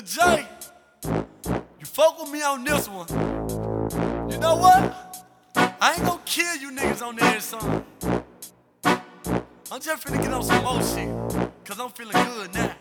Lil J, you fuck with me on this one. You know what? I ain't gonna kill you niggas on there, son. I'm just finna get on some more shit, cause I'm feeling good now.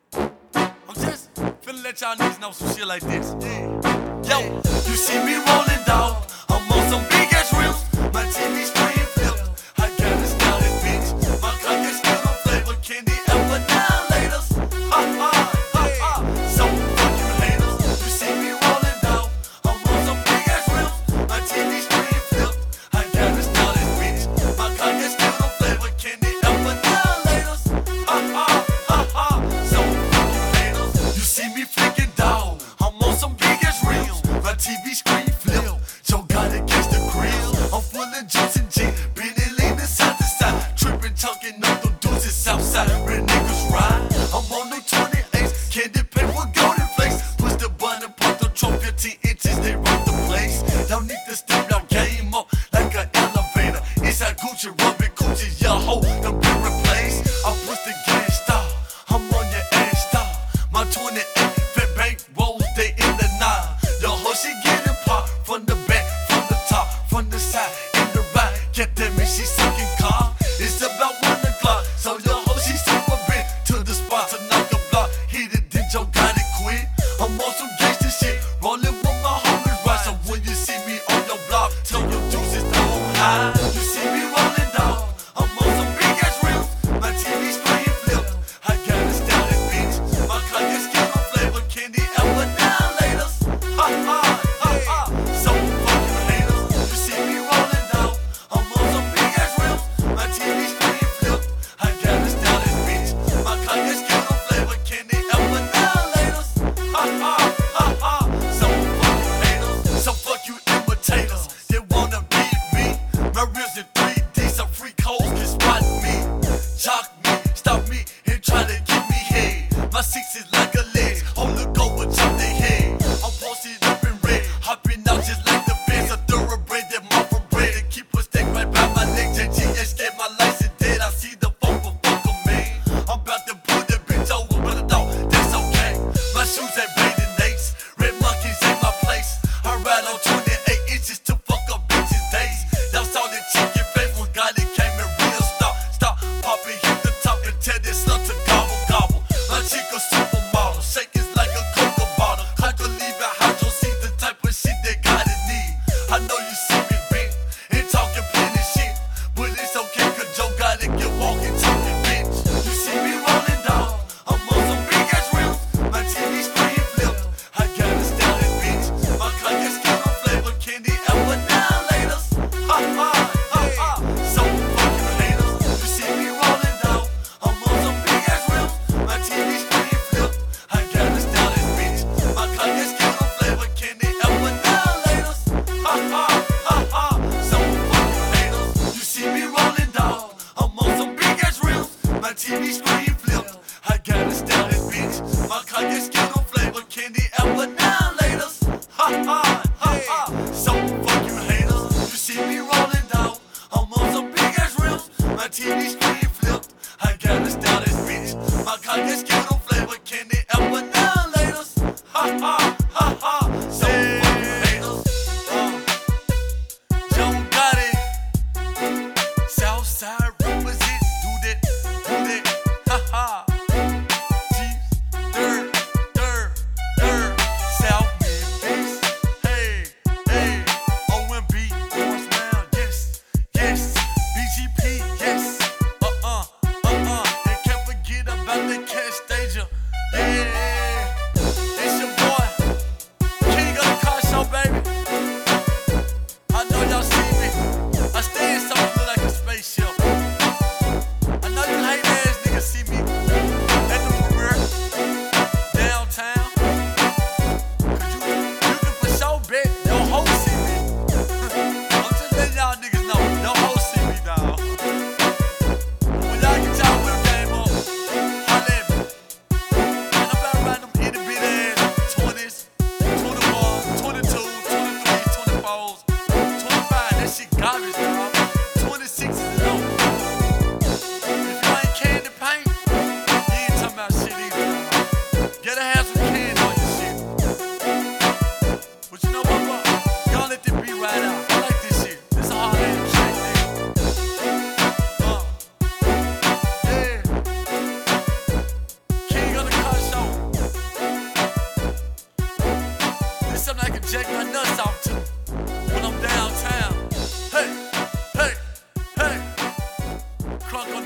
I'm just finna let y'all niggas know some shit like this. Yeah. Yo, you see me rolling, dog. I'm on some big ass rims. My TV screen flipped. I got a stylish bitch. My cock is still on flavor. Candy ever down laters. Ha ha ha ha. So fuck you haters. You see me rolling, dog. I'm on some big ass rims. My TV screen flipped. I got a stylish bitch. My cock is still on flavor. Candy ever down laters. Ha ha ha ha. So fuck you haters. You see me flicking, dog. I'm on some big ass rims. My TV screen flipped. Joe got it against the grill. I'm full of juice and gin. Been leaning side to side. Tripping, talking up them dudes in Southside. Real niggas ride. I'm on the 28s. Candy paper, golden flakes. Push the button, pop the trunk 15 inches. They rock the place. Y'all need to step y'all game up like an elevator. Inside Gucci, rubbing coochies. Y'all hoe, the been replaced. I push the gas star. I'm on your ass star. My 28 fat bank rolls, they in the nine. Yo, hoe, she getting pop from the back, from the top, from the side, in the right. Get that me, she sucking car. It's about 1 o'clock, so your hoe, she super bent to the spot to knock a block. Hit it, then Joe got it quit. I'm on some gangsta shit, rolling with my homies right. So when you see me on your block, tell your juices don't hide. You see me rolling down, I'm on some big ass rims. My TV screen flipped. I got a stylish bitch. My cock is still on flavor. Candy ever down laters. Ha ha ha ha. So fuck you haters. You see me rolling down, I'm on some big ass rims. My TV screen flipped. I got a stylish bitch. My cock is still on flavor. Candy ever down laters. Ha ha ha ha. So fuck you haters. So fuck you imitators. They wanna beat me. My ribs in 3D. Some freak hoes can spot me. Jock me, stop me, and try to give me head. My six is like a leg. Hold the go and chop their head. I'm posted up in red. Hopping out just like the fence. A thoroughbred that mouth for bread. And keep a steak right by my leg. JGS get my license dead. I see the fuck for fucker, man. I'm about to pull the bitch over, but I thought that's okay. My shoes ain't bathing Nates. Red monkeys ain't my place. I ride on 28 inches to fuck up bitches' days. Y'all saw the chicken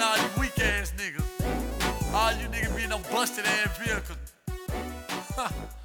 all you weak ass niggas. All you niggas be in no busted ass vehicles.